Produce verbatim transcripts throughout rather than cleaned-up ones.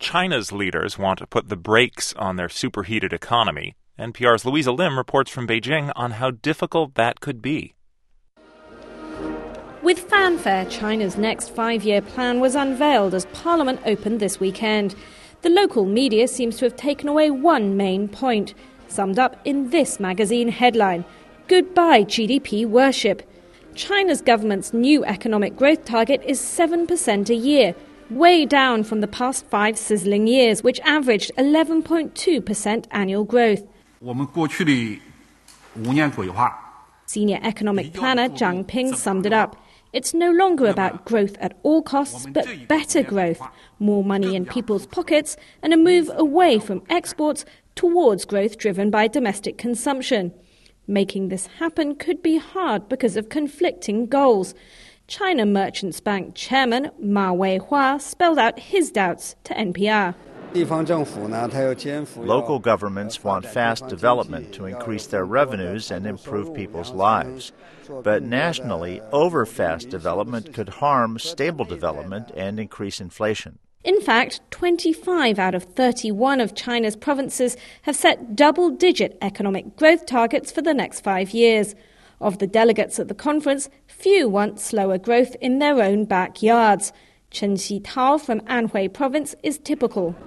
China's leaders want to put the brakes on their superheated economy. N P R's Louisa Lim reports from Beijing on how difficult that could be. With fanfare, China's next five-year plan was unveiled as Parliament opened this weekend. The local media seems to have taken away one main point, summed up in this magazine headline: "Goodbye G D P worship." China's government's new economic growth target is seven percent a year, way down from the past five sizzling years, which averaged eleven point two percent annual growth. Senior economic planner Zhang Ping summed it up. It's no longer about growth at all costs, but better growth, more money in people's pockets, and a move away from exports towards growth driven by domestic consumption. Making this happen could be hard because of conflicting goals. China Merchants Bank chairman Ma Weihua spelled out his doubts to N P R. Local governments want fast development to increase their revenues and improve people's lives. But nationally, over-fast development could harm stable development and increase inflation. In fact, twenty-five out of thirty-one of China's provinces have set double-digit economic growth targets for the next five years. Of the delegates at the conference, few want slower growth in their own backyards. Chen Xitao from Anhui province is typical.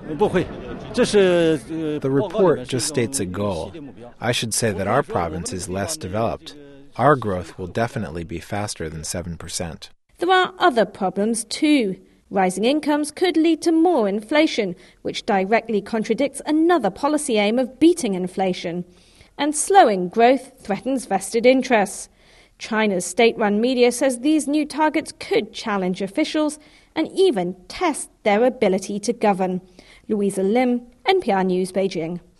The report just states a goal. I should say that our province is less developed. Our growth will definitely be faster than seven percent. There are other problems too. Rising incomes could lead to more inflation, which directly contradicts another policy aim of beating inflation. And slowing growth threatens vested interests. China's state-run media says these new targets could challenge officials and even test their ability to govern. Louisa Lim, N P R News, Beijing.